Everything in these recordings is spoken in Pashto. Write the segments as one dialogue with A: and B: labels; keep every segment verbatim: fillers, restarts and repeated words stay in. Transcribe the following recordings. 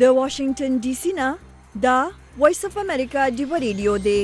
A: د واشنگټن ډي سي نه دا وایس اف امریکا ډیو ریډیو دی.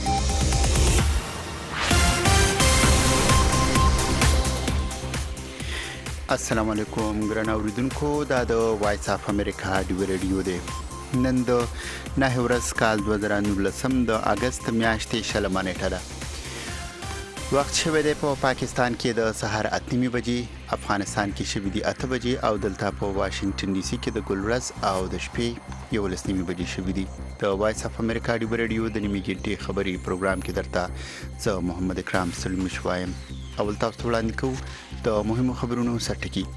B: السلام علیکم ګران اوریدونکو، دا د وایس اف امریکا ډیو ریډیو دی. نن د نهه ورځ کال دوه زره نولسم د اگست میاشتې شلمه نیټه ده. وخت شوی دی په پاکستان کې د سهار اته نیمې بجې، افغانستان کې شوی دی اته بجې او دلته په واشنگټن ډي سي کې د ګل ورځ او د شپې یولس نیمې بجې شوی دی. د وایس اف امریکا ډیو ریډیو د نیمې ګنټې خبري پروګرام کې درته زه محمد اکرام سلمی شوایم. اول تاسو ته وړاندې کوو د مهمو خبرونو سرټکی.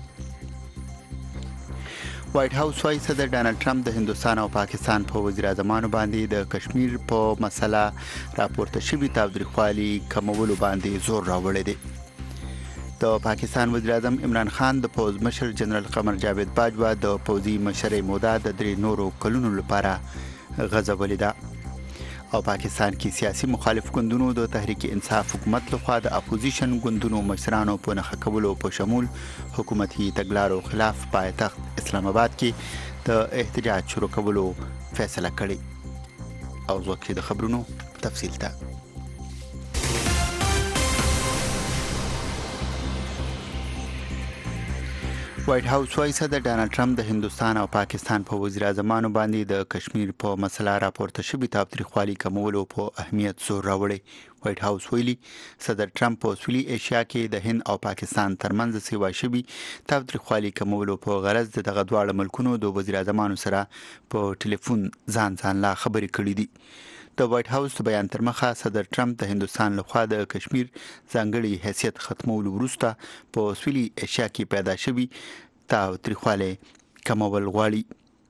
B: وایټ هاوس وايي صدر ډانلډ ټرمپ د هندستان او پاکستان په وزیر اعظمانو باندې د کشمیر په مسله راپورته شوي تاوتریخوالي کمولو باندې زور راوړی دی. د پاکستان وزیر اعظم عمران خان د پوز مشر جنرال قمر جاوید باجوا د پوزي مشرۍ موده د درې نورو کلونو لپاره غځولې ده. او پاکستان کې سیاسي مخالف ګوندونو د تحریک انصاف حکومت لخوا د اپوزیشن ګوندونو مشرانو په نښه کولو په شمول حکومتي تګلارو خلاف پایتخت اسلام آباد کې د احتجاج شروع کولو فیصله کړې. او ځکه د خبرونو تفصیل ته وایټ هاوس وايي صدر ډانلډ ټرمپ د هندستان او پاکستان په وزیر اعظمانو باندې د کشمیر په مسله راپورته شوي تاوتریخوالي کمولو په اهمیت زور راوړی. وایټ هاوس ویلي صدر ټرمپ په سویلي ایشیا کې د هند او پاکستان ترمنځ سیوا شوي تاوتریخوالي کمولو په غرض د دغه دواړه ملکونو د وزیر اعظمانو سره په ټلیفون ځان ځان لا خبرې کړې دي. د وایټ هاوس بیان تر مخه صدر ټرمپ د هندستان لخوا د کشمیر ځانګړي حیثیت ختمولو وروسته په سویلي ایشیا کې پیدا شوي تاوتریخوالي کمول غواړي.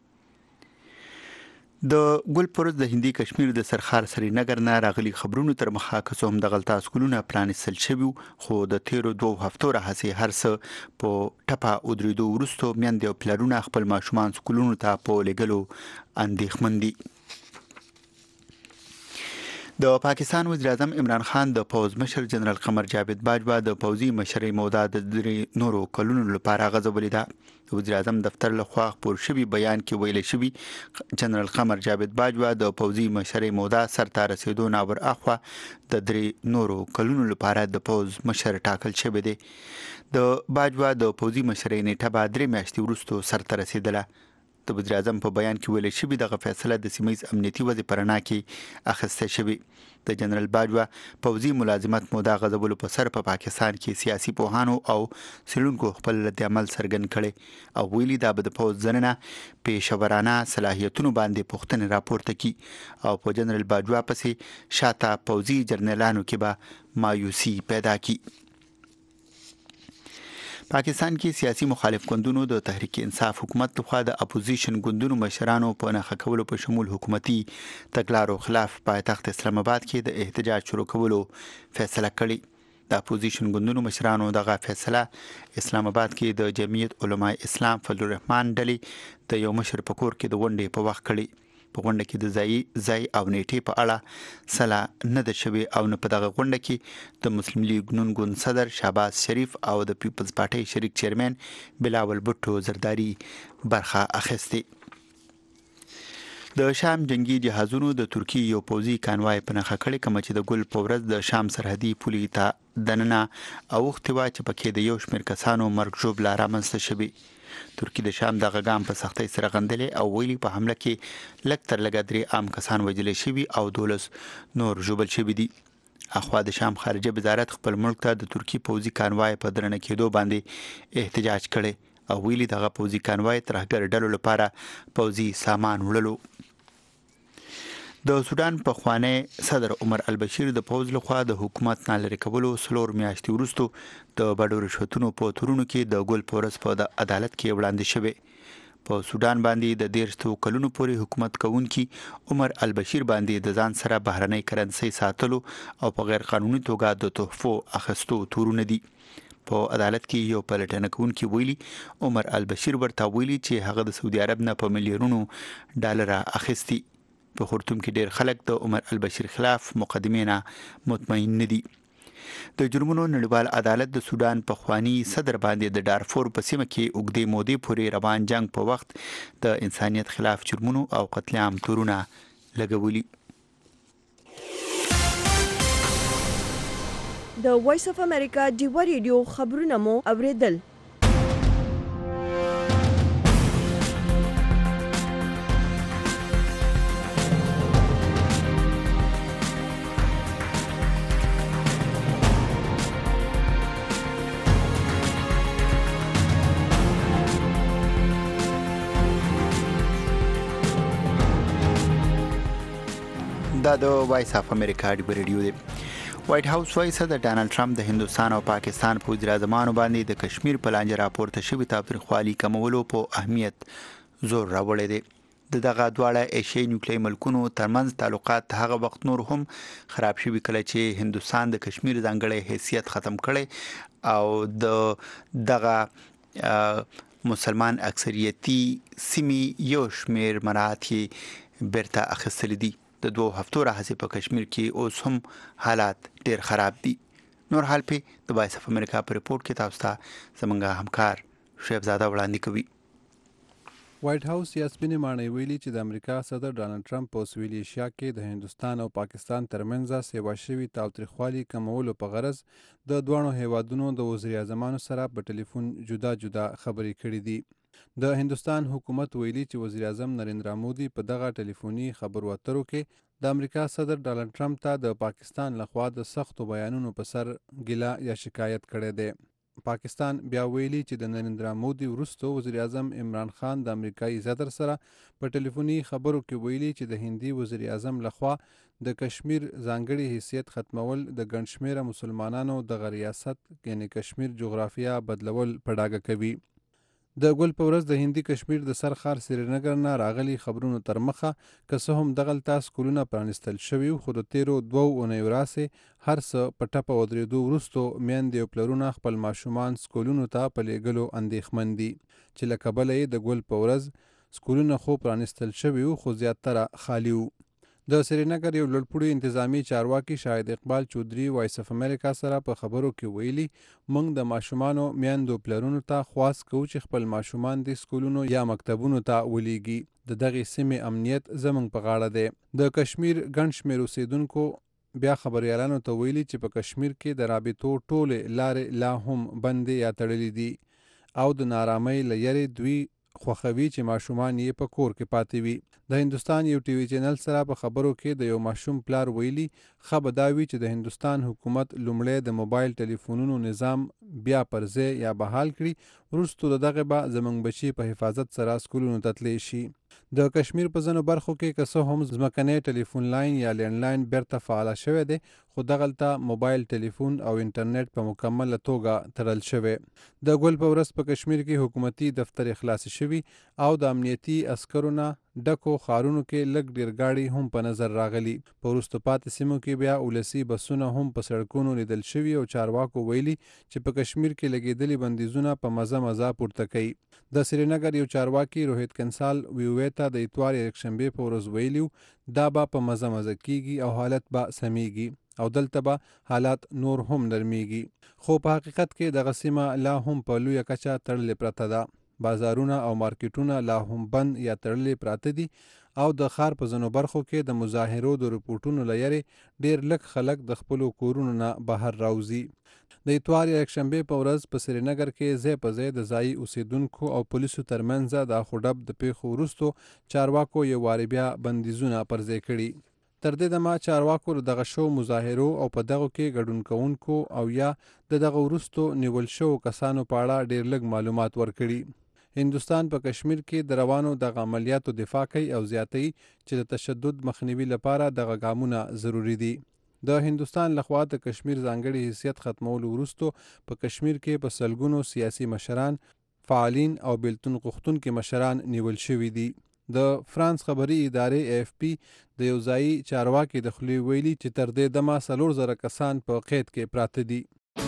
B: د ګل پرز د هندي کشمیر د سرخار سرینګر نه راغلي خبرونو تر مخه که څوم د غلطا سکولونه پلانستل شوي، خو د تیرو دوه هفتو راهسې هر څه په ټپه ودرېدو وروسته میندې او پلرونه خپل ماشومان سکولونو ته په لېږلو اندېښمن دي. د پاکستان وزیر اعظم عمران خان د پوز مشر جنرال قمر جاوید باجوا د پوزي مشرۍ موده د درې نورو کلونو لپاره غځولې ده. د وزیر اعظم دفتر لخوا خپور شوي بیان کې ویل شوي جنرال قمر جاوید باجوا د پوزي مشرۍ موده سرته رسیدو ناور اخوا د درې نورو کلونو لپاره د پوز مشر ټاکل شوی دی. د باجوا د پوزي مشرۍ نیټه به درې میاشتې وروسته سرته رسیدله. د وزیر اعظم په بیان کې ویل شوي دغه فیصله د سیمه‌ییز امنیتي وضع په رڼا کې اخیسته شوې. د جنرال باجوا پوزي ملازمت موده غځولو په سر په پاکستان کې سیاسي پوهانو او څېړونکو خپل رد عمل څرګند کړي او ویلي دا به د پوز ځننه پیشورانه صلاحیتونو باندې پوښتنې راپورته کړي او په جنرال باجوا پسې شاته پوزي جرنیلانو کې به مایوسي پیدا کړي. پاکستان کې سیاسي مخالف ګوندونو د تحریک انصاف حکومت لخوا د اپوزیشن ګوندونو مشرانو په نښه کولو په شمول حکومتي تګلارو خلاف پایتخت اسلام آباد کې د احتجاج شروع کولو فیصله کړې. د اپوزیشن ګوندونو مشرانو دغه فیصله اسلام آباد کې د جمعیت علماء اسلام فضل الرحمن ډلې د یو مشر په کور کې د غونډې په وخت کړې. په غونډه کې د ځای ځای او نیټې په اړه سلا نه ده شوې او نه په دغه غونډه کې د مسلم لیگ نون ګوند صدر شهباز شریف او د پیپلز پارټۍ شریک چیرمن بلاول بوټو زرداری برخه اخیستې. د شام جنگي جهازونو د ترکیې یو پوځي کانوای په نښه کړې، کوم چې د ګل په ورځ د شام سرحدي پولې ته دننه اوښتې وه چې پکې د یو شمېر کسانو مرګ ژوبله رامنځته شوې. ترکیه د شام دغه ګام په سختۍ سره غندلې او ویلي په حمله کې لږ تر لږه درې عام کسان وژل شوي او دولس نور ژوبل شوي دي. اخوا د شام خارجه وزارت خپل ملک ته د ترکیې پوځي کانوای په درنه کېدو باندې احتجاج کړي او ویلي دغه پوځي کانوای ترهګر ډلو لپاره پوځي سامان وړلو. د سودان پخوانی صدر عمر البشیر د پوځ لخوا د حکومت نه لرې کولو څلور میاشتې وروسته د بډو رشوتونو په تورونو کې د ګل په ورځ په عدالت کې وړاندې شوی. په سودان باندې د دیرشتو کلونو پورې حکومت کوونکي عمر البشیر باندې د ځان سره بهرنۍ کرنسي ساتلو او په غیر قانوني توګه د تحفو اخیستو تورونه دي. په عدالت کې یو پلټنه کوونکی ویلي عمر البشیر ورته ویلي چې هغه د سعودي عرب نه په میلیونونو ډالر اخیستي. په خرطوم کې ډیر خلک د عمر البشیر خلاف مقدمې نه مطمئن نه دي. د جرمونو نړیوال عدالت د سودان په خوانی صدر باندې د دارفور په سیمه کې اوږدې مودې پورې روان جنگ په وخت د انسانیت خلاف جرمونو او قتل عام تورونه لګولي.
A: د وایس اف امریکا ډیوا ریډیو خبرونه مو اوریدل.
B: دا د وایس اف امریکا ډیوا ریډیو دی. وایټ هاوس وايي صدر ډانلډ ټرمپ د هندستان او پاکستان په وزیر اعظمانو باندې د کشمیر په لانجه راپورته شوی تاوتریخوالي کمولو په اهمیت زور راوړی دی. د دغه دواړه ایشیایي نیوکلیري ملکونو ترمنځ تعلقات هغه وخت نور هم خراب شوي کله چې هندستان د کشمیر ځانګړی حیثیت ختم کړي او د دغه مسلمان اکثریتي سیمې یو شمیر مراحت یې بیرته اخیستلي دي. د دوه هفتو راهیسې په کشمیر کې اوس هم حالات ډیر خراب دي. نور حال په د وایس اف امریکا په ریپورت کې تاسو ته زمونږ همکار شیخ زاده وړاندې کوي.
C: وایټ هاوس یاسمین ماڼۍ ویلي چې د امریکا صدر ډانلډ ټرمپ په سویلي ایشیا کې د هندستان او پاکستان ترمنځ سیوا شوي تاوتریخوالي کمولو په غرض د دوانو هیوادونو د وزیر اعظمانو سره په ټلیفون جدا جدا خبرې کړې دي. د هندستان حکومت ویلي چې وزیر اعظم نریندرا مودي په دغه ټلیفوني خبرو اترو کې د امریکا صدر ډانلډ ټرمپ ته د پاکستان لخوا د سختو بیانونو په سر ګیله یا شکایت کړی دی. پاکستان بیا ویلي چې د نریندرا مودي وروسته وزیر اعظم عمران خان د امریکایي صدر سره په ټلیفوني خبرو کې ویلي چې د هندي وزیر اعظم لخوا د کشمیر ځانګړي حیثیت ختمول د ګڼ شمېره مسلمانانو دغه ریاست یعنی کشمیر جغرافیه بدلول په ډاګه کوي. د ګل په ورځ د هندي کشمیر د سرخار سرینګر نه راغلي خبرونو تر مخه که څه هم دغلته سکولونه پرانیستل شوي خو د تیرو دوو اونیو راسې هر څه په ټپه ودرېدو وروستو میندې او پلرونه خپل ماشومان سکولونو ته په لیږلو اندېښمن دي چې له کبله یې د ګل په ورځ سکولونه خو پرانیستل شوي وو خو زیاتره خالي وو. د سرینګر یو لوړپوړي انتظامی چارواکي شاهد اقبال چودري وایس اف امریکا سره په خبرو کې ویلي موږ د ماشومانو میندو پلرونو ته خواست کوو چې خپل ماشومان د سکولونو یا مکتبونو ته ولیږي. د دغې سیمې امنیت زموږ په غاړه دی. د کشمیر ګڼ شمېر اوسیدونکو بیا خبریالانو ته ویلي چې په کشمیر کې د رابطو ټولې لارې لا هم بندې یا تړلې دي او د نارامۍ له یرې دوی خوښوي چې ماشومان یې په کور کې پاتې وي. د هندستان یو ټي وي چینل سره په خبرو کې د یو ماشوم پلار ویلي ښه به دا وي چې د هندستان حکومت لومړی د موبایل ټلیفونونو نظام بیا پر ځای یا بحال کړي وروستو د دغه به زموږ بچي په حفاظت سره سکولونو ته تللی شي. د کشمیر په ځینو برخو کې که څه هم ځمکنی ټلیفون لاین یا لینډلاین بیرته فعاله شوی دی خو دغلته موبایل ټلیفون او انټرنیټ په مکمله توګه تړل شوی. د ګل په ورځ په کشمیر کې حکومتي دفتر خلاص شوي او د امنیتي عسکرو نه ډکو ښارونو کې لږ ډیر ګاډي هم په نظر راغلي. په وروسته پاتې سیمو کې بیا ولسي بسونه هم په سړکونو لیدل شوي او چارواکو ویلي چې په کشمیر کې لګېدلي بندیزونه په مزه مزه پورته کوي. د سرینګر یو چارواکي روهیت کنسال ویوې ته د اتوار یکشنبې په ورځ ویلي دا به په مزه مزه کیږي او حالت به سمیږي او دلته به حالات نور هم نرمیږي. خو په حقیقت کې دغه سیمه لا هم په لویه کچه تړلې پرته ده. بازارونه او مارکیټونه لا هم بند یا تړلې پراته دي او د ښار په ځینو برخو کې د مظاهرو د رپورټونو له یارې ډیر لږ خلک د خپلو کورونو نه بهر راوځي. د اتوار یکشنبې په ورځ په سرینګر کې ځای په ځای د ځایي اوسیدونکو او پولیسو ترمنځ د اخوډب د پیښو وروستو چارواکو یو وارې بیا بندیزونه پر ځای کړي. تر دې دمه چارواکو دغه شو مظاهرو او په دغو کې ګډون کوونکو او یا د دغه وروستو نیول شوو کسانو په اړه ډیر لږ معلومات ورکړي. هندوستان په کشمیر کې د روانو دغه عملیاتو دفاع کوي او زیاتوي چې د تشدد مخنیوي لپاره دغه ګامونه ضروری دي. د هندوستان لخوا د کشمیر ځانګړي حیثیت ختمولو وروستو په کشمیر کې په سلګونو سیاسي مشران، فعالین او بیلتون غوښتونکي مشران نیول شوي دي. د فرانس خبري ادارې اف پی د یو ځایي چارواکي د خولې ویلي چې تر دې دمه څلور زره کسان په قید کې پراته دي.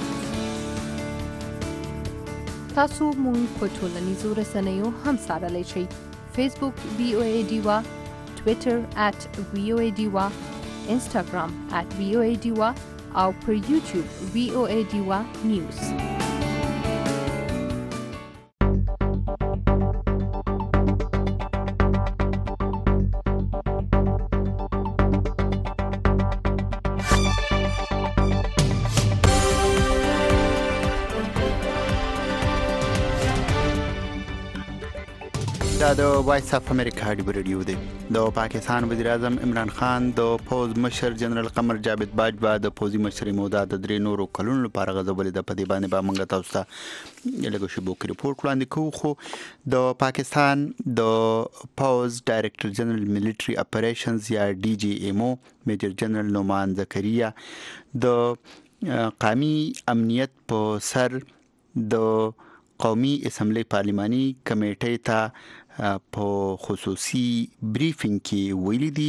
D: تاسو مونږ په ټولنیزو رسنیو هم څارلی شئ. فیسبوک وی او ای ډیوا، ټویټر ات وی او ای ډیوا، انسټاګرام ات وی او ای ډیوا او پر یوټیوب وی او ای ډیوا نیوز.
B: دا د وایس اف امریکا ډیو ریډیو دی. د پاکستان وزیر اعظم عمران خان د پوز مشر جنرال قمر جاوید باجوا د پوزي مشرۍ موده د درې نورو کلونو لپاره غځولې ده. په دې باندې به موږ تاسو ته لږ شیبو کې ریپورت وړاندې کوو. خو د پاکستان د پوز ډایرکټر جنرال ملټري اپریشنز یا ډي جي ایم او میجر جنرال نومان زکریا د قومي امنیت په سر د قومي اسمبلی پارلماني کمیټې ته په خصوصي بریفینګ کې ویلي دي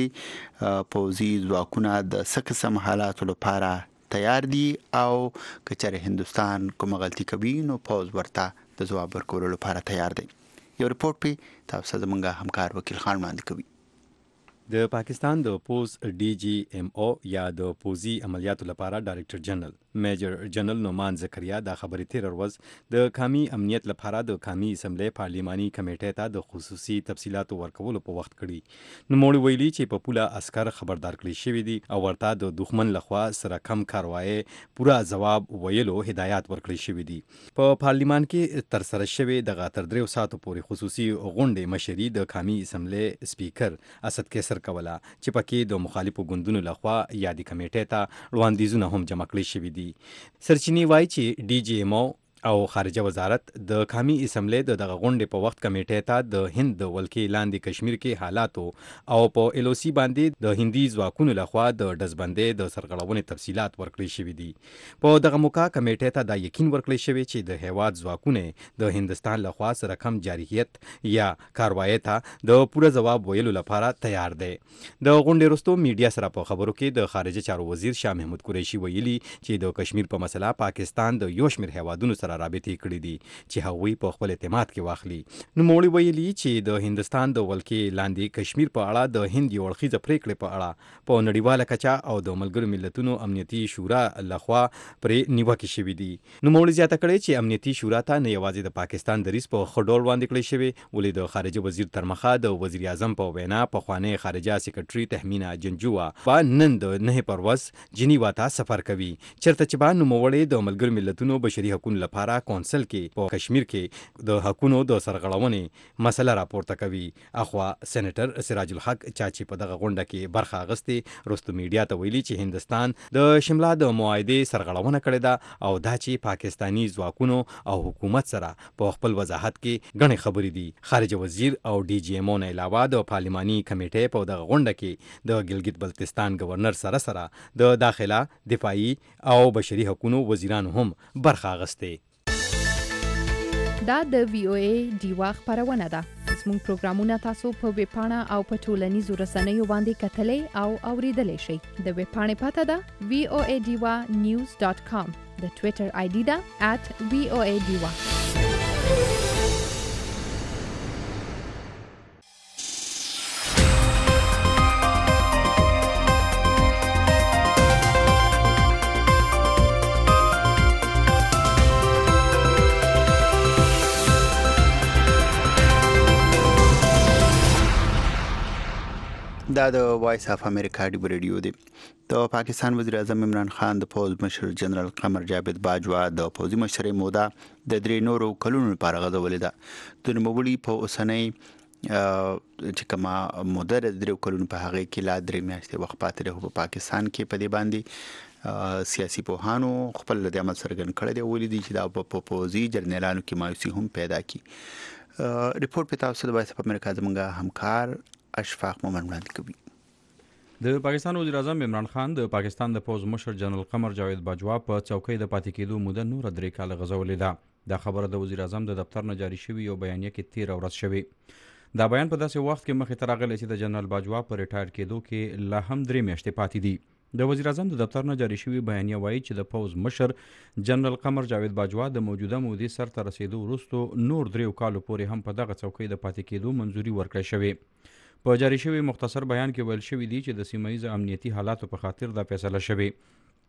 B: چې پوځي ځواکونه د څه قسم حالاتو لپاره تیار دي او که چېرې هندوستان کومه غلطي کوي نو پوځ ورته د ځواب ورکولو لپاره تیار دی. یو ریپورت په تاسو زموږ همکار وکیل خان وړاندې کوي.
E: د پاکستان د پوز ډي جي ایم او یا د پوزي عملیاتو لپاره ډایرکټر جنرال میجر جنرال نومان زکریا د خبرې تیر ورځ د قومي امنیت لپاره د قومي اسمبلی پارلماني کمیټې ته د خصوصي تفصيلاتو ورکولو په وخت کړي. نو موږ ویلي چې په پوله عسكر خبردار کړی شوی دي او ورته د دښمن لخوا سره کم کاروایی پورا جواب ویلو هدایت ورکړی شوی دي. په پارلمان کې تر سره شوی د غاتر دریو ساعتو پورې خصوصي غونډې مشري د قومي اسمبلی سپیکر اسد کیسر کوله چې پکې د مخالفو ګوندونو لخوا یادي کمیټې ته وړاندیزونه هم جمع کړي شوي دي. سرچینې وایي چې ډي جي ایم او او خارجه وزارت د قومي اسمبلی د دغه غونډې په وخت کمیټې ته د هند د ولکې لاندې کشمیر کې حالاتو او په ایل او سی باندې د هندي ځواکونو لخوا د ډزبندۍ د سرغړونې تفصيلات ورکړي شوي دي. په دغه موقع کمیټې ته دا یقین ورکړی شوی چې د هیواد ځواکونه د هندستان لخوا سره کم جارحیت یا کاروایی ته د پوره جواب ویلو لپاره تیار دی. د غونډې وروسته میډیا سره په خبرو کې د خارجه چارو وزیر شاه محمود قریشي ویلي چې د کشمیر په مسله پاکستان د یو شمېر هیوادونو سره رابطې کړې دي چې هغوی په خپل اعتماد کې واخلي. نو موږ ویلي چې د هندستان د ولکې لاندې کشمیر په اړه د هند یو اړخیزه پریکړې په اړه په نړیواله کچه او د ملګرو ملتونو امنیتي شورا لخوا پرې نیوکې شوې دي. نو موږ زیاته کړې چې امنیتي شورا ته نه یوازې د پاکستان دریځ په ښه ډول وړاندې کړی شوی ولې د خارجه وزیر تر مخه د وزیر اعظم په وینا پخوانی خارجه سکرټري تهمینا جنجووا په نن د نه پرواز جنیوا ته سفر کوي چیرته چې با نوموړی د ملګرو ملتونو بشري حقوقو لپاره کونسل کې په کشمیر کې د حقوقو د سرغړونې مسله راپورته کوي. اخوا سېنیټر سراج الحق چا چې په دغه غونډه کې برخه اخیستې رستو میډیا ته ویلي چې هندستان د شمله د معاهدې سرغړونه کړې ده او دا چې پاکستانی ځواکونو او حکومت سره په خپل وضاحت کې غني خبرې دي. خارجه وزیر او ډي جي ایم او نه علاوه د پارلماني کمیټې په دغه غونډه کې د ګلګت بلتستان گورنر سره سره د داخله دفاعي او بشري حقوقو وزیرانو هم برخه اخیستې.
D: دا د وی او ای ډیوا خبرونه ده. زموږ پروګرامونه تاسو په ویب پاڼه او په ټولنیزو رسنیو باندې کتلای او اوریدلای شئ. د ویب پاڼې پته ده وی او ای ډیوا نیوز ډاٹ کام. د ټوئیټر آی ډي ده ات وی او ای ډیوا.
B: دا د وایس اف امریکا ډیو ریډیو دی. د پاکستان وزیر اعظم عمران خان د پوز مشر جنرال قمر جاوید باجوا د پوزي مشرۍ موده د درې نورو کلونو لپاره غځولې ده. د نوموړي په اوسنۍ چې کومه موده د درې کلونو په هغه کې لا درې میاشتې وخت پاتې ده. په پاکستان کې په دې باندې سیاسي پوهانو خپل د عمل څرګند کړی دی ولې دي چې دا په پوزي جرنیلانو کې مایوسي هم پیدا کی. ریپورت په تاسو د وایس اف امریکا زموږ همکار اشفاق مومن وړاندې کوي.
F: د پاکستان وزیر اعظم عمران خان د پاکستان د پوز مشر جنرال قمر جاوید باجوا په چوکۍ د پاتې کېدو موده نور درې کاله غځولې ده. دا خبره د وزیر اعظم د دفتر نه جاری شوی یو بیانیه کې تیر ورځ شوی. دا بیان په داسې وخت کې مخې ته راغلی چې د جنرال باجوا په ریټایر کېدو کې لا هم درې میاشتې پاتې دي. د وزیر اعظم د دفتر نه جاری شوی بیانیه وایي چې د پوز مشر جنرال قمر جاوید باجوا د موجوده مودې سر ته رسیدو وروسته نور دریو کالو پورې هم په دغه چوکۍ د پاتې کېدو منظوري ورکړی شوې. په جاری شوی مختصر بیان کې ویل شوی دی چې د سیمه ییز امنیتي حالاتو په خاطر دا فیصله شوې.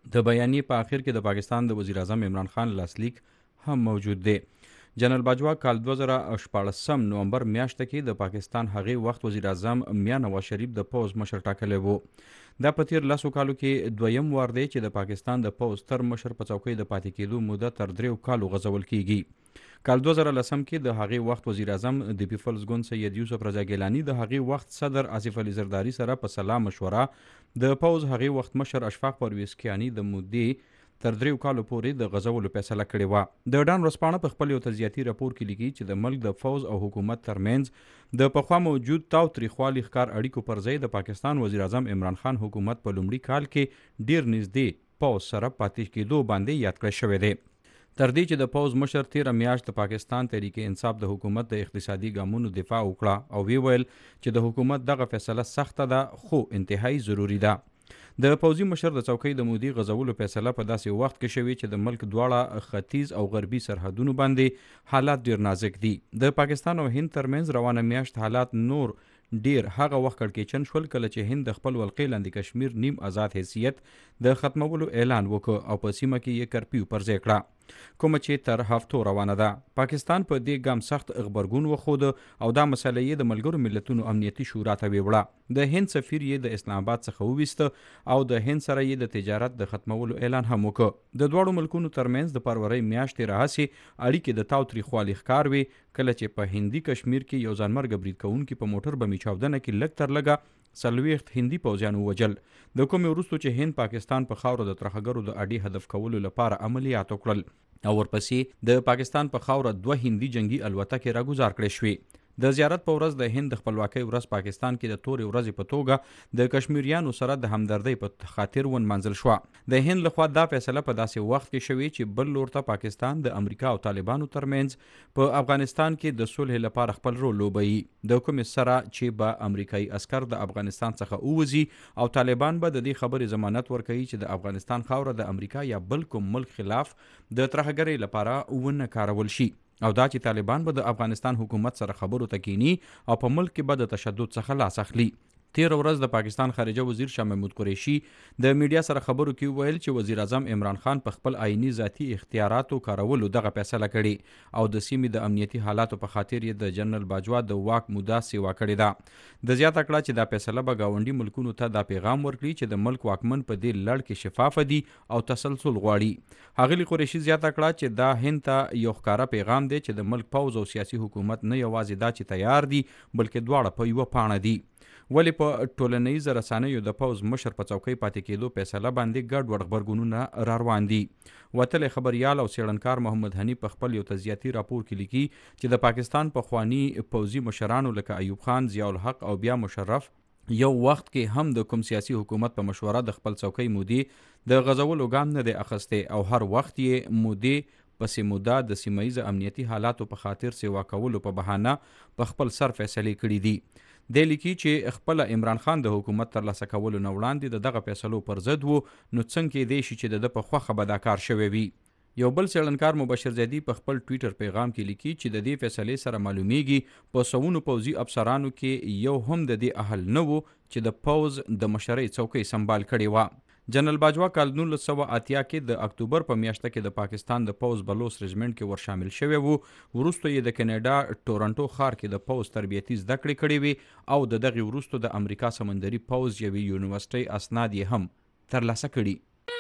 F: د بیانیې په آخر کې د پاکستان د وزیر اعظم عمران خان لاسلیک هم موجود دی. جنرال باجوا کال دوه زره شپاړسم نومبر میاشته کې د پاکستان هغې وخت وزیر اعظم میاں نواز شریف د پوز مشر ټاکلی و. دا په تیر لسو کالو کې دویم وار دی چې د پاکستان د پوز تر مشر په څوکۍ د پاتې کېدو موده تر دریو کالو غځول کیږي. کال دوه زره لسم کې د هغې وخت وزیر اعظم د پیپلز ګوند سید یوسف رضا ګیلاني د هغې وخت صدر آصف علي زرداري سره په سلا مشوره د پوز هغې وخت مشر اشفاق پرویز کیانی د مودې تر دریو کالو پورې د غځولو فیصله کړې وه. د ډان ورځپاڼه په خپل یو تجزیاتي راپور کې لیکي چې د ملک د فوز او حکومت ترمنځ د پخوا موجود تاوتریخوالي ښکار اړیکو پر ځای د پاکستان وزیر اعظم عمران خان حکومت په لومړي کال کې ډیر نږدې پوز سره پاتې کېدو باندې یاد کړی شوی دی. تر دې چې د پوز مشر تیره میاشت د پاکستان تحریک انصاف د حکومت د اقتصادي ګامونو دفاع وکړه او وی ویل چې د حکومت دغه فیصله سخته ده خو انتهایی ضروری ده. د پوځي مشر د څوکۍ د مودې غځولو فیصله په داسې وخت کې شوې چې د ملک دواړه ختیځ او غربي سرحدونو باندې حالات ډیر نازک دي. د پاکستان او هند ترمنځ روانه میاشت حالات نور ډیر هغه وخت کړکېچن شول کله چې هند د خپل ولقې لاندې کشمیر نیم آزاد حیثیت د ختمولو اعلان وکړ او په سیمه کې یې کرفیو پر ځای کړه کومه چې تر هفتو روانه ده. پاکستان په دې ګام سخت غبرګون وښود او دا مسله یې د ملګرو ملتونو امنیتي شورا ته ویوړه. د هند سفیر یې د اسلام آباد څخه وویسته او د هند سره یې د تجارت د ختمولو اعلان هم وکړ. د دواړو ملکونو ترمنځ د فروری میاشتې راهیسې اړیکې د تاوتریخوالي ښکار وي کله چې په هندي کشمیر کې یو ځانمرګه برید کوونکي په موټر بمي چاودنه کې لږ تر لږه څلوېښت هندي پوځیان ووژل. د کومې وروستو چې هند پاکستان په خاوره د ترهګرو د اډې هدف کولو لپاره عملیات وکړل او ورپسې د پاکستان په خاوره دوه هندي جنگي الوتکې راګوزار کړې شوې. د زیارت په ورځ د هند د خپلواکۍ ورځ پاکستان کې د تورې ورځې په توګه د کشمیریانو سره د همدردۍ په خاطر ونمانځل شوه. د هند لخوا دا فیصله په داسې وخت کې شوې چې بل لور ته پاکستان د امریکا او طالبانو ترمنځ په افغانستان کې د صلح لپاره خپل رول لوبوي. د کومې سره چې به امریکایي عسکر د افغانستان څخه ووځي او طالبان به د دې خبرې ضمانت ورکوي چې د افغانستان خاوره د امریکا یا بل کوم ملک خلاف د ترهګرۍ لپاره ونه کارول شي او دا چې طالبان به د افغانستان حکومت سره خبرو ته کینی او په ملک کې به د تشدد څخه لاس اخلي. تیر ورځ د پاکستان خارجه وزیر شاه محمود قریشي د میډیا سره خبرو کې ویل چې وزیر اعظم عمران خان په خپل آئینی ذاتی اختیاراتو کارولو دغه فیصله کړې او د سیمې د امنیتي حالاتو په خاطر یې د جنرال باجوا د واک موده سیوا کړې ده. د زیاته کړه چې دا فیصله به ګاونډي ملکونو ته دا پیغام ورکړي چې د ملک واکمن په دې لړ کې شفاف دي او تسلسل غواړي. ښاغلي قریشي زیاته کړه چې دا هند ته یو ښکاره پیغام دی چې د ملک پوځ او سیاسي حکومت نه یوازې دا چې تیار دي بلکې دواړه په یوه پاڼه دي. ولی په ټولنیز رسنیو د پوز مشر په څوکۍ پاتې کېدو فیصله باندې ګډ وډ غبرګونونه را روان دي. وتلی خبريال او څېړنکار محمد هني په خپل یو تجزیاتي راپور کې لیکي چې د پاکستان پخواني پوځي مشرانو لکه ایوب خان، ضیاء الحق او بیا مشرف یو وخت کې هم د کوم سیاسي حکومت په مشوره د خپل څوکۍ مودې د غځولو ګام نه دی اخیستی او هر وخت یې مودې پسې موده د سیمه ییزه امنیتي حالاتو په خاطر سیوا کولو په بهانه په خپل سر فیصلې کړي دي. د لیکي چې خپل عمران خان د حکومت ترلاسه کولو نه وړاندې د دغه فیصلو پر ضد وو نو څنګه دی شي چې د په خوخه به دا کار شوی وي. یو بل څېړنکار مبشر زیدي په خپل ټویټر پیغام کې لیکي چې د دې فیصلې سره معلومیږي په سوونو پوځي افسرانو کې یو هم د دې اهل نه وو چې د پوز د مشرۍ څوکۍ سنبال کړې وه. جنرال باجوا کال نولس سوه اتیا کې د اکتوبر په میاشته کې د پاکستان د پوز بلوچ رجمنټ کې ور شامل شوی وو. وروسته یې د کینیډا ټورنټو ښار کې د پوز تربیتي زده کړې کړې وي او د دغې وروسته د امریکا سمندري پوز یوې یونیورسټۍ اسناد یې هم ترلاسه کړي.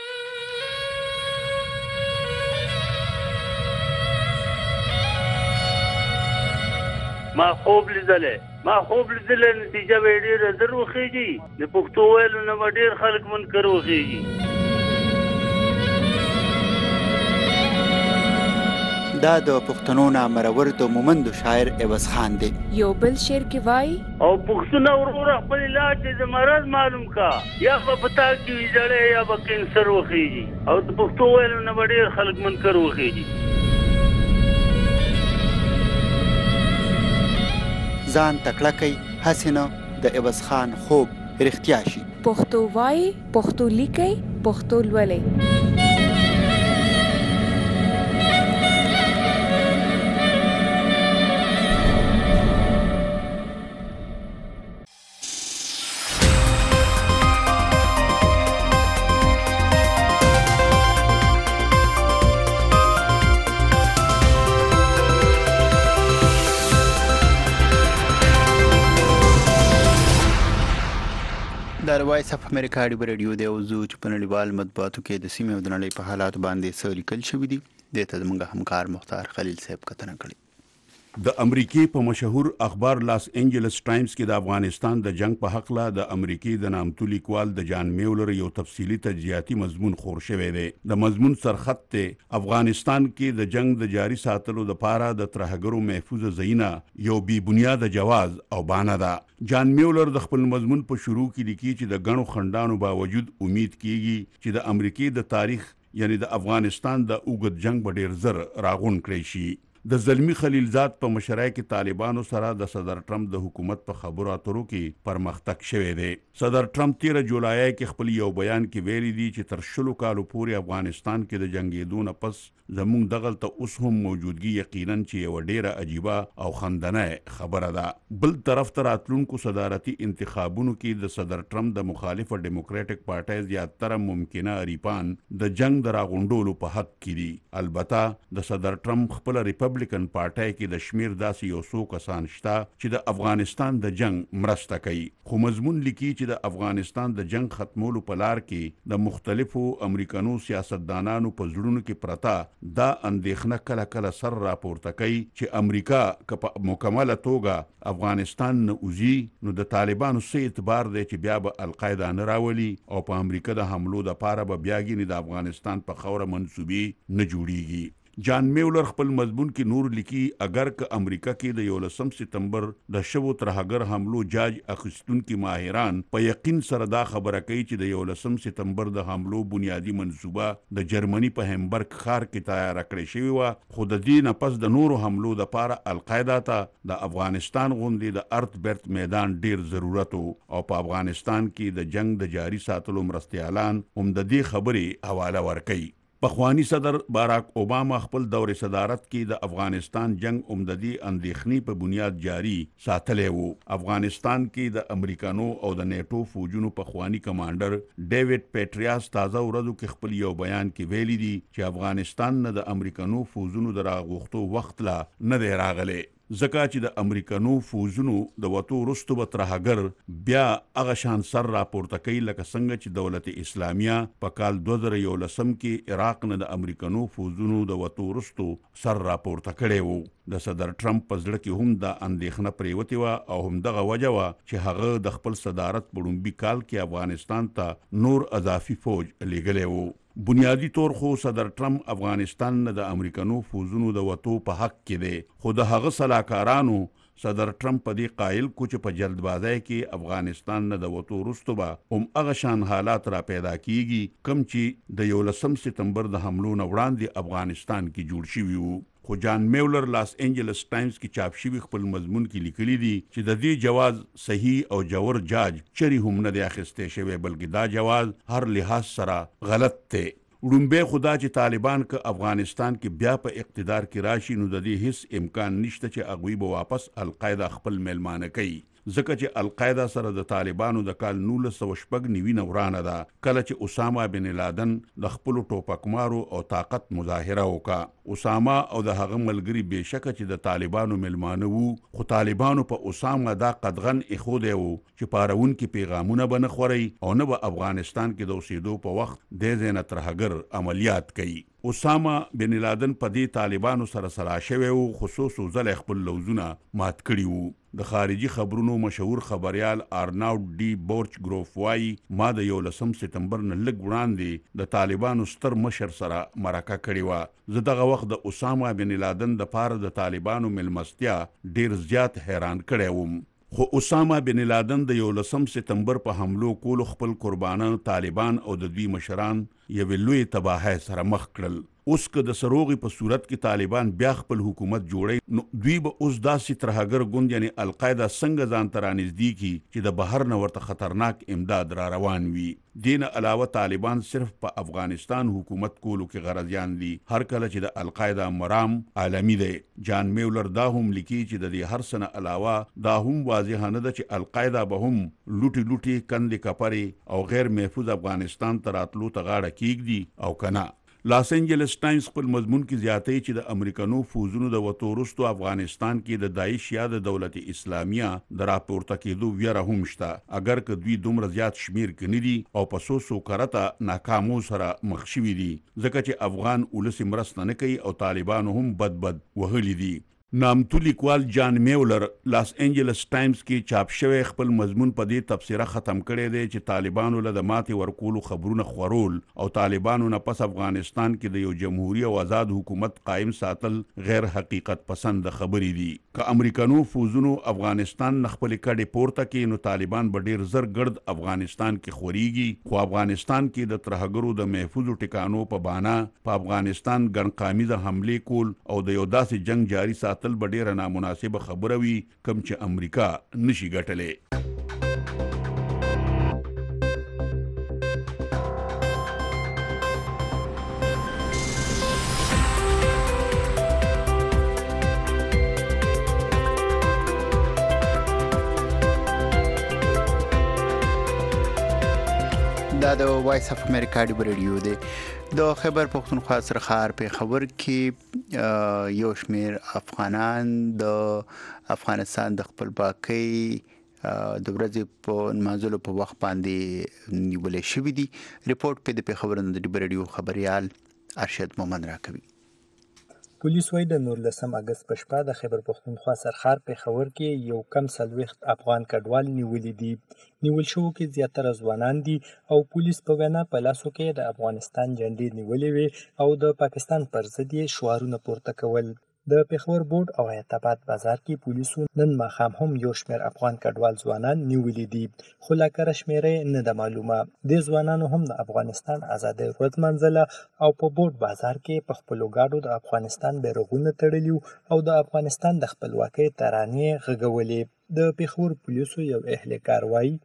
G: ما خوب لیدلې ما خوب لیدلې نتیجه به ډېره زر وخېږي د پښتو ویلو نه به ډېر خلک منکر وخېږي.
B: دا د پښتنو نامرور د مومندو شاعر عوض خان دی.
H: یو بل شعر کې وایي
G: او پښتونه وروره خپل علاج د مرض معلوم کا یا به پتا کې وي زړې یا به کینسر وخېږي او د پښتو ویلو نه به ډېر خلک منکر وخېږي.
B: ځان تکړه کوي هسې نه د عوض خان خوب رښتیا شي.
H: پښتو وایي، پښتو لیکي، پښتو لولئ.
B: وایس اف امریکا ډیو رادیو د اوزو چې په نړیوال مطبوعاتو کې د سیمې او د نړۍ په حالات باندې څه لیکل شوي دي د ته زموږ همکار مختار خلیل صاحب کتنه کړې.
I: د امریکای په مشهور اخبار لاس انجلس ټایمز کې د افغانستان د جنگ په حق لا د امریکای د نامتو لیکوال د جان میولر یو تفصیلی تجزیاتی مضمون خور شوی دی. د مضمون سرخط ته افغانستان کې د جنگ د جاری ساتلو د پاره د ترهګرو محفوظ ځایونه یو بی بنیاد جواز او بانه ده. جان میولر د خپل مضمون په شروع کې لیکي چې د غنو خندانو باوجود امید کیږي چې د امریکای د تاریخ یعنی د افغانستان د اوږد جنگ به ډیر زر راغون کړی شي. د زلمی خلیلزاد په مشرۍ کې طالبانو سره د صدر ټرمپ د حکومت په خبرو اترو کې پرمختګ شوی دی. صدر ټرمپ تیر جولای کې خپل یو بیان کې ویلي دی چې تر شلو کالو پورې افغانستان کې د جنگیدو نه پس زموږ دغلته اوس هم موجودګي یقینا چې یو ډیره عجیبه او خندنه خبره ده. بل طرف ته راتلونکو صدارتي انتخابونو کې د صدر ټرمپ د مخالفه ډیموکراټک پارټي زیاتره ممکنه اریپان د جنگ د راغونډولو په حق کې دي. البته د صدر ټرمپ خپل ریپبلیکن پارټي کې د شمیر داسې یو څو کسان شته چې د افغانستان د جنگ مرسته کوي. خو مضمون لیکي چې د افغانستان د جنگ ختمولو په لار کې د مختلفو امریکانو سیاستدانانو په زړونو کې پرتا دا اندېښنه کله کله سر راپورته کوي چې امریکا که په مکمله توګه افغانستان نه وځي نو د طالبانو څه اعتبار دی چې بیا به القاعده نه راولي او په امریکا د حملو د پاره به بیا ګینې د افغانستان په خوره منسوبې نه جوړیږي. جان میولر خپل مضمون کې نور لیکي اگر که امریکا کې د یولسم سپتمبر د شوو ترهګر حملو جاج اخیستونکي ماهران په یقین سره دا خبره کوي چې د یولسم سپتمبر د حملو بنیادی منصوبه د جرمني په همبرګ ښار کې تیار کړې شوې وه، خو د دې نه پس د نورو حملو دپاره القاعده ته د افغانستان غوندې د ارت برت میدان ډیر ضرورت او په افغانستان کې د جنگ د جاری ساتلو مرستیالان هم د دې خبرې حواله ورکوي. پخوانی صدر باراک اوباما خپل دور صدارت کې د افغانستان جنگ عمددي اندېښنې په بنیاد جاری ساتلی وو. افغانستان کې د امریکانو او د نیټو فوجونو پخوانی کمانډر ډیوډ پیټریاس تازه ورځو کې خپل یو بیان کې ویلي دي چې افغانستان نه د امریکانو فوجونو د راغوښتو وخت لا نه دی راغلی، ځکه چې د امریکانو فوجونو د وتو وروسته به ترهګر بیا هغه شان سر راپورته کوي لکه څنګه چې دولت اسلامیه په کال دوه زره یولسم کې عراق نه د امریکانو فوجونو د وتو وروسته سر راپورته کړی وو. د صدر ټرمپ په زړه کې هم دا اندېښنه پریوتې وه او همدغه وجه وه چې هغه د خپل صدارت په لومړي کال کې افغانستان ته نور اضافي فوج لیږلی وو. بنیادی طور خو صدر ټرمپ افغانستان نه د امریکانو فوجونو د وتو په حق کې دی، خو د هغه سلاکارانو صدر ټرمپ په دې قایل کو چې په جلدبازۍ کې افغانستان نه د وتو وروسته به هم هغه شان حالات را پیدا کیږي کم چې د یولسم سپتمبر د حملو نه وړاندې افغانستان کې جوړ شوي وو. خو جان میولر لاس انجلس ټایمز کې چاپ شوي خپل مضمون کې لیکلي دي چې د دې جواز صحیح او جوور جاج چری هم نه دی اخیستی شوی، بلکې دا جواز هر لحاظ سره غلط دی. وړومبی خدا چې طالبان که افغانستان کې بیا په اقتدار کې راشي نو د دې هیڅ امکان نشته چې هغوی به واپس القاعده خپل میلمانه کوي، ځکه چې القاعده سره د طالبانو د کال نولس سوه شپږ نوي نه ورانه ده کله چې اسامه بن لادن د خپلو ټوپکمارو او طاقت مظاهره وکړه. اسامه او د هغه ملګري بېشکه چې د طالبانو میلمانه وو، خو طالبانو په اسامه دا قدغن ایښودی وو چې پارونکي پیغامونه به نه خورئ او نه به افغانستان کې د اوسېدو په وخت دې ځای نه ترهګر عملیات کوي. اسامه بن لادن په دې طالبانو سره سلا شوی وو، خصوصو ځله خپل لوزونه مات کړي وو. د خارجي خبرونو مشهور خبريال آرناوډ ډي بورچ ګروف وایي ما د یولسم سپتمبر نه لږ وړاندې د طالبانو ستر مشر سره مرکه کړې وه. زه دغه وخت د اسامه بن لادن د پاره د طالبانو ملمستیا ډیر زیات حیران کړی وم. خو اسامه بن لادن د یولسم سپتمبر په حملو کولو خپل قربانان طالبان او د دوی مشران یوې لوی تباهۍ سره مخ کړل. اوس که د سروغې په صورت کې طالبان بیا خپل حکومت جوړي نو دوی به اوس داسې ترهګر ګوند یعنی القاعده څنګه ځان ته رانږدې کړي چې د بهر نه ورته خطرناک امداد را روان وي. دې نه علاوه طالبان صرف په افغانستان حکومت کولو کې غرضیان دي، هر کله چې د القاعده مرام عالمي دی. جان میولر دا هم لیکي چې د دې هر څه نه علاوه دا هم واضحه نه ده چې القاعده به هم لوټي لوټي کندې کپرې او غیر محفوظ افغانستان ته راتلو ته غاړه کیږدي او که نه. لاس انجلس ټایمز خپل مضمون کې زیاتوي چې د امریکانو فوزونو د وتو وروسته افغانستان کې د داعش یا د دولت اسلامیه د راپورته کېدو ویره هم شته، اگر که دوی دومره زیات شمیر کې نه دي او په څو څو کرته ناکامو سره مخ شوي دي، ځکه چې افغان ولس مرسته نه کوي او طالبانو هم بد بد وهلي دي. نامتو لیکوال جان میولر لاس انجلس ټایمز کې چاپ شوی خپل مضمون په دې تبصره ختم کړی دی چې طالبانو له د ماتې ورکولو خبرونه خورول او طالبانو نه پس افغانستان کې د یو جمهوریت او آزاد حکومت قائم ساتل غیر حقیقت پسند خبرې دي. که امریکانو فوزونو افغانستان نه خپل کډې پورته کې نو طالبان به ډیر زر ګرد افغانستان کې خوريږي، خو افغانستان کې د ترهګرو د محفوظ ټکانو په بهانه په افغانستان ګڼقامیزه حملې کول او د یو داسې جنگ جاری ساتل تل به ډیره نامناسبه خبره وي کوم چې امریکا نشي ګټلی.
B: دا د وایس اف امریکا دی ریډیو دی. د خیبر پختونخوا سرخار په خبر کې یو شمیر افغانان د افغانستان د خپلواکۍ د ورځې په نمازلو په وخت باندې نیول شوی دي. ریپورت په د خبرونو د ریډیو خبريال ارشد مومن راکوي.
J: پولیس وايي د نولسم اگست په شپه د خیبر پختونخوا سرخار په خبر کې یو کم څلوېښت افغان کډوال نیولي دي. نیول شوو کې زیاتره ځوانان دي او پولیس په وینا په لاسو کې د افغانستان جنډې نیولې وې او د پاکستان پر ضد یې شعارونه پورته کول. د پېښور بورډ او حیاتاباد بازار کې پولیسو نن ماښام هم یو شمېر افغان کډوال ځوانان نیولي دي، خو لا کره شمېره نه ده معلومه. دې ځوانانو هم د افغانستان ازادۍ ورځ منځله او په بورډ بازار کې په خپلو ګاډو د افغانستان بیرغونه تړلي او د افغانستان د خپلواکۍ ترانې غږولې. د پېښور پولیسو یو اهلکار وایي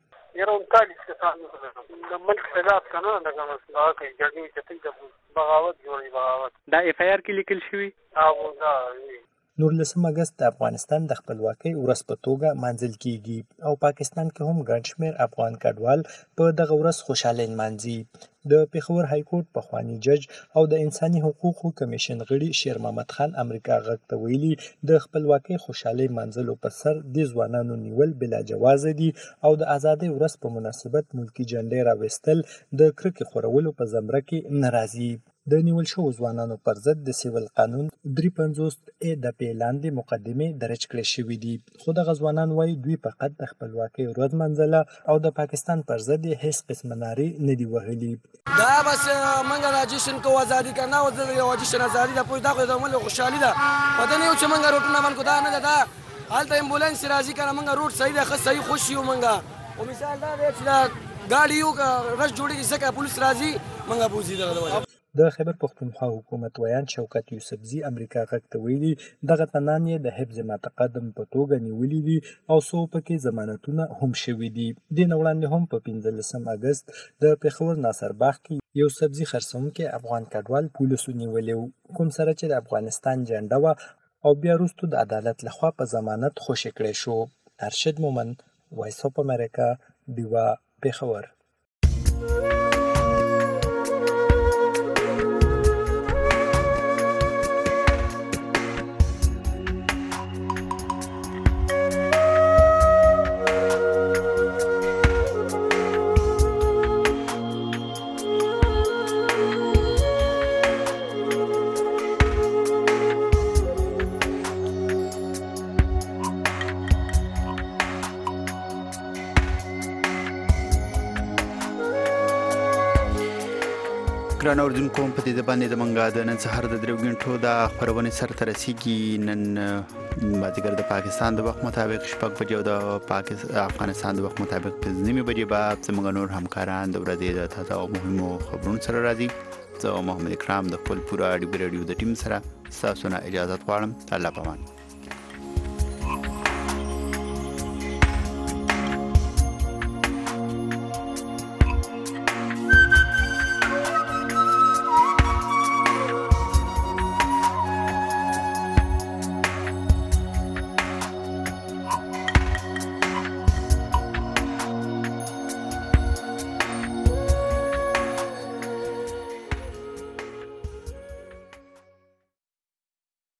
K: ملک خلاف کنه دغه مسله کوي جګړې چې څنګه بغاوت جوړي بغاوت دا اف آی آر کې لیکل شوی او دا
J: نولسم اگست د افغانستان د خپلواکۍ ورځ په توګه مانځل کیږي او پاکستان کې هم ګڼ شمېر افغان کډوال په دغه ورځ خوشاله نمانځي. د پېښور های کورټ پخوانی جج او د انساني حقوقو کمیشن غړي شیر محمد خان امریکا غږ ته ویلي د خپلواکۍ خوشحالۍ منځلو پر سر د ځوانانو نیول بلا جواز دي او د ازادۍ ورځ په مناسبت ملکی جنډې راوستل د کرکې خورولو په زمره کې ناراضي. د نیول شوو ځوانانو پر ضد د سیول قانون درې پنځوس ا د پیلاندې مقدمې درج کړې شوې دي، خو دغه ځوانان وایي دوی فقط د خپلواکۍ ورځ منځله او د پاکستان پر ضد هیڅ قسم نارې نه دي وهلي.
L: دا بس منګه د جشن کو ازادي کنه او د یو جشن ازادي د پوه دغه د مل خوشحالي ده پته نه یو چې منګه روټونه من کو دا نه ده حالت امبولانس راځي کنه منګه روټ صحیح ده خو صحیح خوشي یو منګه او مثال دا دی چې ګاډي یو رش جوړیږي ځکه پولیس راځي منګه بوزي دغه.
J: د خیبر پختونخوا حکومت ویان شوکت یوسفزي امریکا غږ ته ویلي دغه تنان یې د حفظ متقدم په توګه نیولي دي او څو پکې ضمانتونه هم شوي دي. دې نه وړاندې هم په پنځلسم اګست د پېښور ناصر باغ کې یو سبزي خرڅونکی افغان کډوال پولیسو نیولی و، کوم سره چې د افغانستان جنډه وه او بیا وروسته د عدالت لخوا په ضمانت خوشي کړی شو. ارشد مومن، وایس اف امریکا، ډیوا، پېښور.
B: ګران اوریدونکو په دې باندې د منګا د نن سهار د درو غنټو د خبرونه سره تر رسیدي. نن مازیګر د پاکستان د وخت مطابق شپږ بجې او د پاکستان افغانستان د وخت مطابق پنځه نیمه بجې به زموږ نور همکاران د ورځې د تازه او مهمو خبرونو سره راځي. زه محمد اکرام د خپل پوره ریډیو د ټیم سره تاسو نه اجازه غواړم. الله پامان.